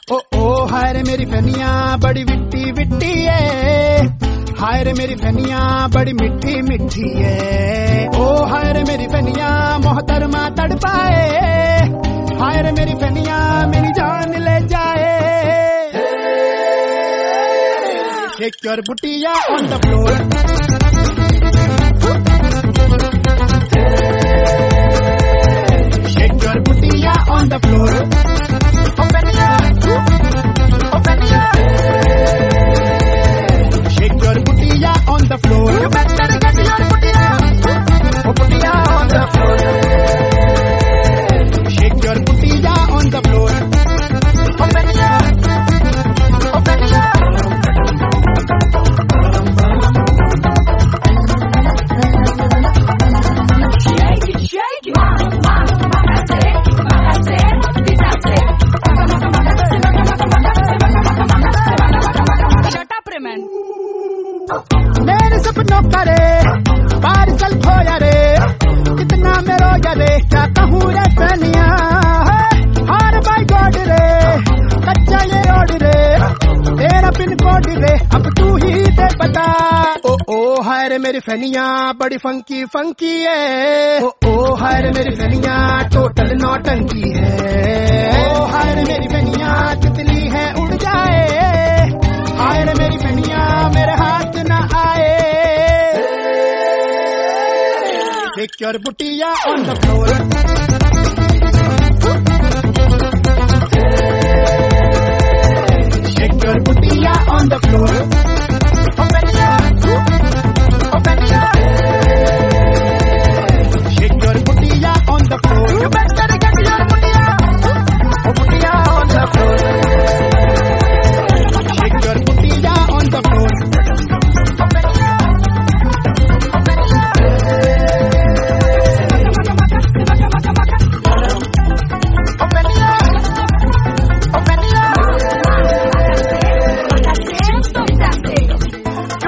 ओ हाय रे मेरी फनिया बड़ी विट्टी विट्टी है, हाय रे मेरी फनिया बड़ी मिठी मिठी है। ओ हाय रे मेरी फनिया मोहतरमा तड़पाए, हाय रे मेरी फनिया मेरी जान ले जाए। Shake your booty on the floor, shake your booty on the floor. Open ya, shake your booty on the floor. You better get your booty on the floor. Shake your booty on the floor. Open ya. मेरे सपनों का रे parcel खोया रे, कितना मैं रोया रे, क्या कहूँ रे फनिया। हार बाय गॉड रे, कच्चा ये रोड रे, तेरा पिन कोड रे, अब तू ही दे बता। ओ हाय रे मेरी फनिया बड़ी फंकी फंकी है। ओ हाय रे मेरी फनिया टोटल नौटंकी है। ओ हाय रे मेरी फनिया तितली है उड़ जाए, हाय रे मेरी फनिया मेरे हाथ न आए। Shake your booty on the floor, shake your booty on the floor. Open ya, shake your booty on the floor. You better get your booty on the floor. Shake your booty on the floor.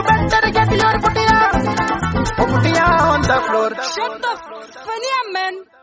Shut the funny man.